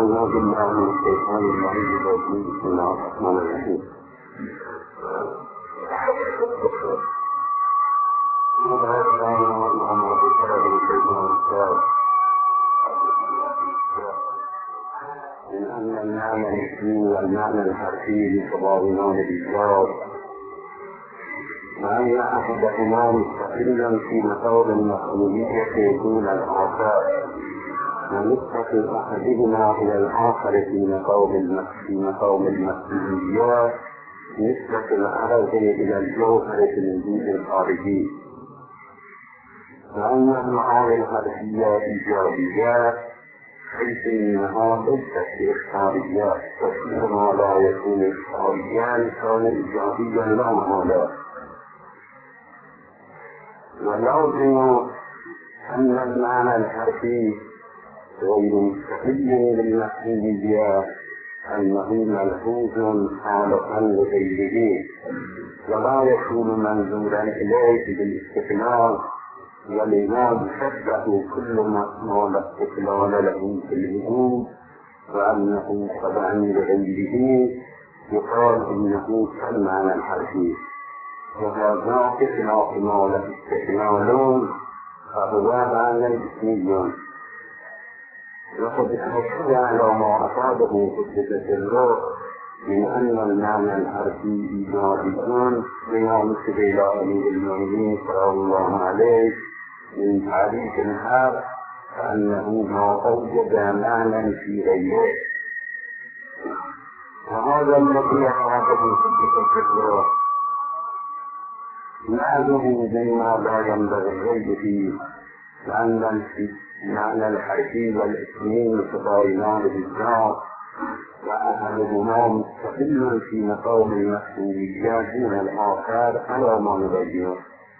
أعوذ بالله من الشيطان الرجيم. بسم الله الرحمن الرحيم. من أن المعنى الاسمي والمعنى الحرفي متضامنان بالذات، وأن أحدهما مستقلا في مقام المسؤولية دون الآخر، ونسبة أحدهما إلى الآخر في مقام المسؤوليات نسبة العرض إلى الجوهر في الوجود الخارجي، وأن المعاني الحرفية إيجابيات حيث إنها ليست إخباريات، وكلما لا يكون إخباريا كان إيجابيا لا محالة. ولازم أن المعنى الحرفي غير مستقل بالمسؤولية، أنه ملحوظ خالقا لغيره، ولا يكون منظورا إليه بالاستقلال، ولما يشبه كل ما لا استقلال له في الوجود وأنه تبع لغيره يقال إنه كالمعنى الحرفي، وهذا بخلاف ما لا استقلال فهو معنى اسمي. وقد أشهد على ما أفاده قدس الروح من أن المعنى الحرفي إيجابي بما مثل إلى أمير المؤمنين صلى الله عليه من تعريف الحرف فأنه ما أوجد معنى في غيره، وهذا الذي أفاده قدس الروح معه مما لا ينبغي الريب فيه، لأن المعنى الحرفي والاسمي متضامنان بالذات، وأحدهما مستقل في مقام المسؤولية دون الآخر على ما نبين.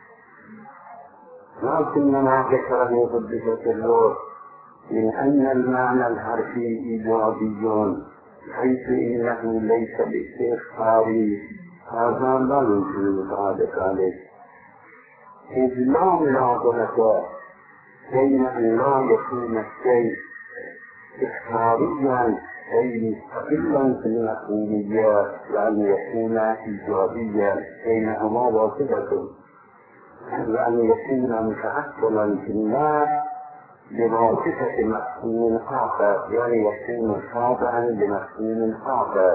لكن ما ذكره قدس الروح من أن المعنى الحرفي إيجابي حيث إنه ليس باستخباري، هذا لا يمكن الإفادة عليه، إذ لا مناظرة بين أن لا يكون الشيء إخباريا أي مستقلا في المسؤولية وأن يكون إيجابيا، بينهما واسطة، وأن يكون متعقلا في الناس بواسطة مفهوم آخر، يعني يكون خاضعا لمفهوم آخر.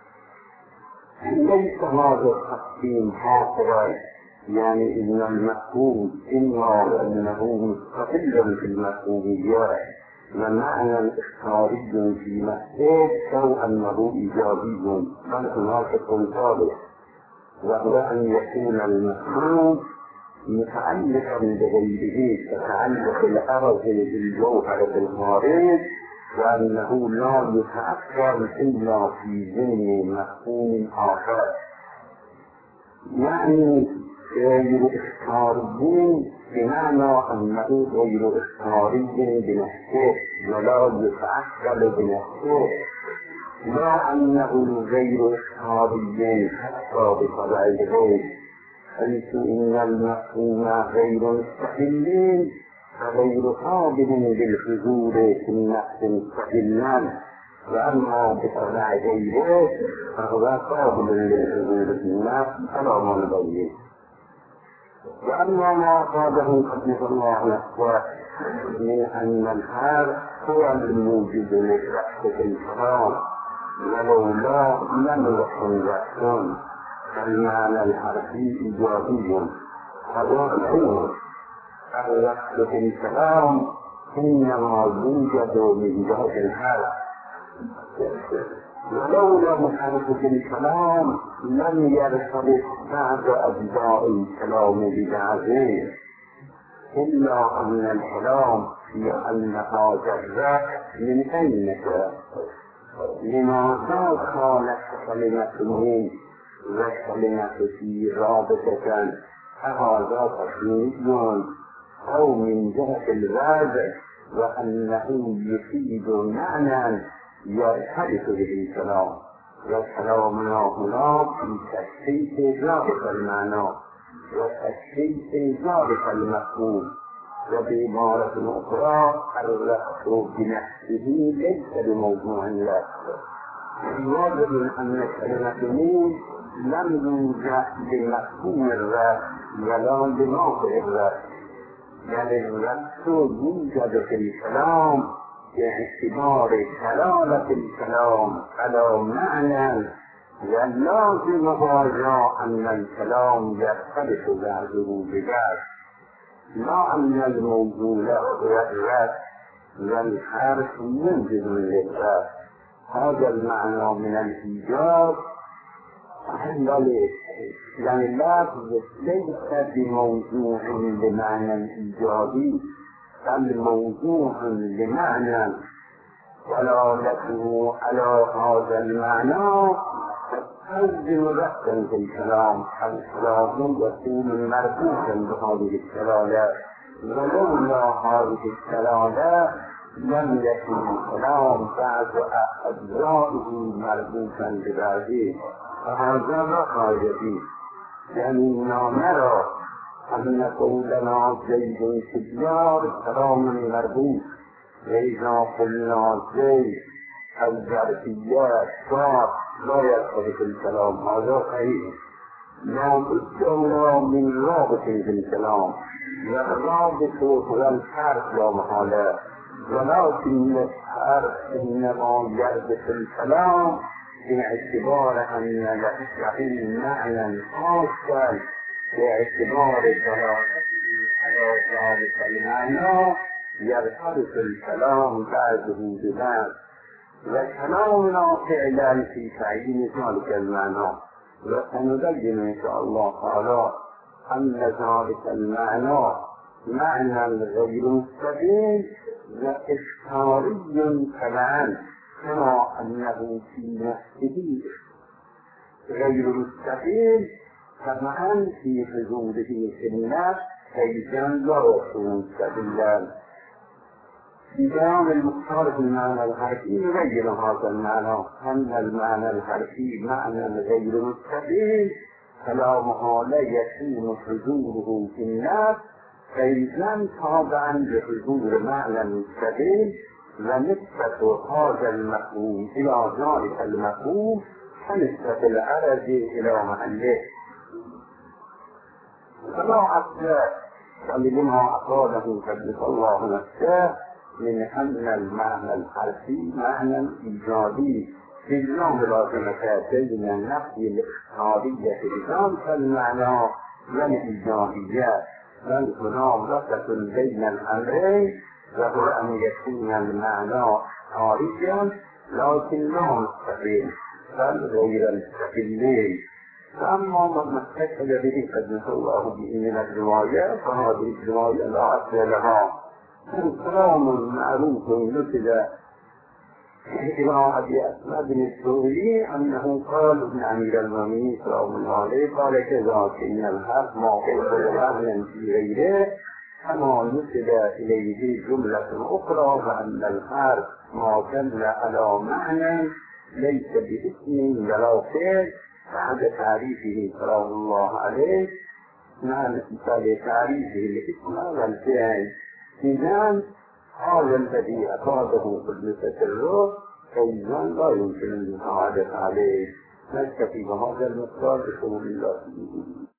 ليس هذا التقسيم حاصلا، يعني إن المفهوم إما أنه مستقل في المفهوميات ومعنى إخباري في مفهوم أو أنه إيجابي، بل هناك ثالث، وهو أن يكون المفهوم متعلقا بغيره كتعلق الأرض بالجوهر في الخارج، وأنه لا يتأثر إلا في ذهن مفهوم آخر، يعني غير إخباري بمعنى أنه غير إخباري بنفسه ولا يتأثر بنفسه، لا أنه غير إخباري حتى بطبع الغيب، حيث إن المفهوم غير مستقل فغير قابل بالحضور في النفس مستقلا، وأما بطبع غيره فهو قابل للحضور في النفس على ما نبين. وأما ما قاله قدس الله نفسه من أن الحال هو الموجب للرحمة الكرام، ولولا لم يكن رحم، فالمعنى الحرفي إيجابي، فالرحمة الرحمة الكرام إنما يوجد من جهة الحال، ولولا محركة الكلام لم يرتبط بعد أجزاء الكلام ببعضه، إلا أن الكلام في أنها ذرة من أين جاء، لماذا خالت كلمته والكلمة في رابطة، فهذا تصميم أو من جهة الوضع، وأنه يفيد معنى يرتبط به الكلام، والكلام هنا في تشخيص ذلك المعنى وتشخيص ذلك المفهوم، وبعبارة أخرى الرأس بنفسه ليس بموضوع اللفظ. يجب أن كلمة مين لم يوجد بمفهوم الرأس ولا بموضع الرأس، يعني الرأس يوجد في الكلام باعتبار دلالة الكلام على معنى، واللازم هذا أن الكلام يختلف بعضه ببعض، لا أن الموجود هو الرأس والحرف موجب للرأس. هذا المعنى من الإيجاب، يعني اللفظ ليس بموضوع بمعنى إيجابي، بل موضوع بمعنى دلالته على هذا المعنى تستلزم رأسا في الكلام. الكلام يكون مربوطا بهذه الدلالة، ولولا هذه الدلالة لم يكن الكلام بعض أجزائه مربوطا ببعضه، فهذا لا خارج فيه. يعني نرى أن قولنا زيد في الدار كلام مربوط، وإذا قلنا زيد الظرفيات صار لا يدخل في الكلام، هذا صحيح. لا بد من رابط في الكلام، والرابط هو الحرف لا محالة، ولكن الحرف إنما يرد في الكلام باعتبار أن له معنى خاصا، باعتبار دلالته على ذلك المعنى يرتبط الكلام بعده ببعض، وكلامنا فعلا في تعيين ذلك المعنى. وسنبين إن شاء الله تعالى أن ذلك المعنى معنى غير مستقيم وإشكالي تبعا، كما أنه في نفسه غير مستقيم طبعا في حدوده في النفس كيفاً لا يكون سبيلا. بيان المختار في المعنى الحرفي يغير هذا المعنى، أن المعنى الحرفي معنى غير مستقيم كلامه لا يكون حضوره في النفس كيفاً تابعا لحضور معنى مستقيم، ونسبة هذا المفهوم إلى ذلك المفهوم كنسبة العرض إلى محله. فلا أساس لما أقاله قدس الله نفسه من أن المعنى الحرفي معنى إيجابي، في لا ملازمة بين النفي الاختيارية بذلك المعنى والإيجابية، بل مناظرة بين الأمرين، وهو أن يكون المعنى خارجا لكن لا مستقيم بل غير مستقيم. فأما ما استشهد به قدس الله من الرواية فهذه الرواية لا أصل لها، كلام معروف نسب إلى أبي أسماء بن السوري أنه قال ابن أمير المؤمنين صلى الله عليه قال كذلك إن الحق ما قلت لأهلا في غيره، كما نسب إليه جملة أخرى وأن الحق ما دل على معنى ليس باسم ولا فعل بعد تعريفه صلى الله عليه، مع مثال تعريفه الاسم والفعل. إذن هذا الذي أفاده قدسة الروح فإذن لا يمكن المساعدة عليه. نكتفي بهذا المقدار بقول الله.